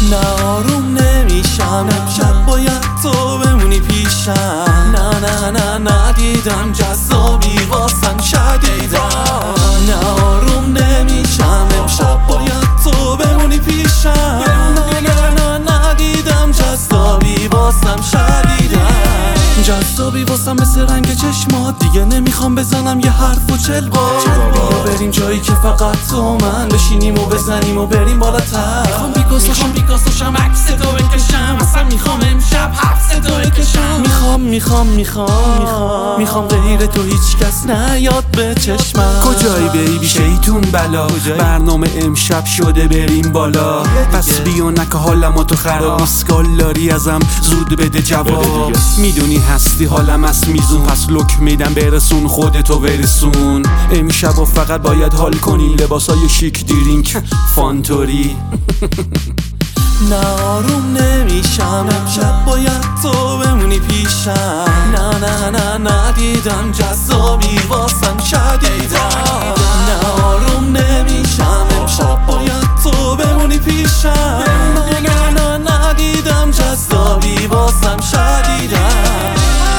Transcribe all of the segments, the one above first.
نه آروم نمیشم، امشب باید تو بمونی پیشم. نه ندیدم جذابی واسم شدیدم. نه آروم نمیشم، امشب باید تو بمونی پیشم. نه ندیدم جذابی واسم شدیدم. جذابی واسم مثل رنگ چشمات، دیگه نمیخوام بزنم یه حرف و چل بار. بیا بریم جایی که فقط تو من بشینیم و بزنیم و بریم بالاتر. میخوام بیکاسوشم عکس تو بکشم، اصلا میخوام امشب حبس تو بکشم. میخوام غیر تو هیچ کس نیاد به چشمم. کجایی بیبی شیطون بلا، برنامه امشب شده بریم بالا. پس بیا نکه حالم تو خراب، اسکال داری ازم زود بده جواب. میدونی هستی حالم از میزون، پس لک میدم برسون خودتو برسون. امشب و فقط باید حال کنی، لباسای شیک درینک فانتوری. نه آروم نمیشم، امشب باید تو بمونی پیشم. نه ندیدم جذابی واسم شدیدم. نه آروم نمیشم، امشب باید تو بمونی پیشم. نه ندیدم جذابی واسم شدیدم.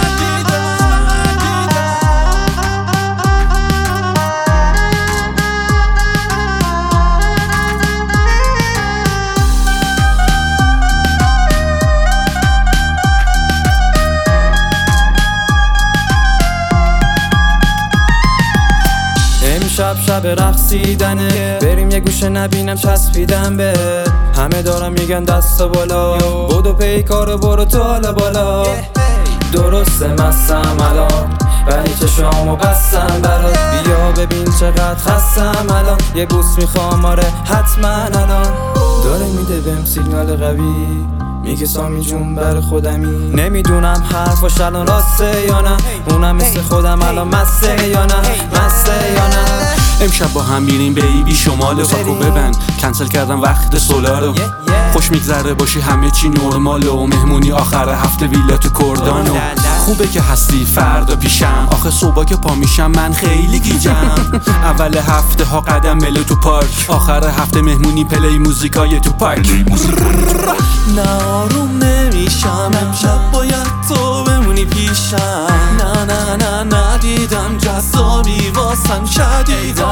شب رقصیدنه، بریم یه گوشه نبینم چسبیدم به. همه دارم میگن دست بالا، بودو پیکارو برو تو حالا بالا. درسته مستم الان ولی چشامو بستم برات. بیا ببین چقدر خستم الان، یه بوس میخوام آره حتما الان. داره میده بهم سیگنال قوی، میگه سامی جون بر خودمی. نمیدونم حرفاش الان راسته یا نه، اونم مثل خودم الان مسته یا نه، مسته یا نه. امشب با هم میریم بیبی شمال، فاکو ببند کنسل کردم وقت سولارو. خوش میگذره باشی همه چی نرماله، و مهمونی آخر هفته ویلا تو کردانو. خوبه که هستی فردا پیشم، آخه صبح که پا میشم من خیلی گیجم. اول هفته ها قدم مله تو پارک، آخر هفته مهمونی پلی موزیکای تو پارک. نه آروم نمیشم، امشب باید تو بمونی پیشم. نه ندیدم جذابی واسم شدیدم.